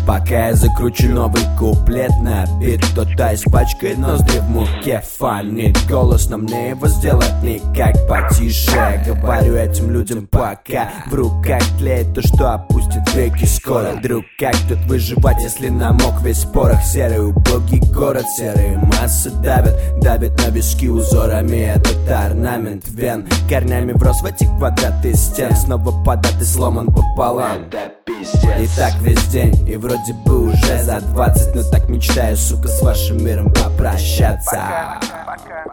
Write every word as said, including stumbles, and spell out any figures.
Пока я закручу новый куплет на бит, кто-то испачкает ноздри в муке. Фонит голос, но мне его сделать никак потише. Говорю этим людям пока. В руках тлеет то, что опустит веки скоро. Друг, как тут выживать, если намок весь в порох? Серый убогий город, серые массы давят, давят на виски узорами. Этот орнамент вен корнями врос в эти квадраты стен. Снова податый сломан пополам. И так весь день, и вроде бы уже за двадцать, но так мечтаю, сука, с вашим миром попрощаться.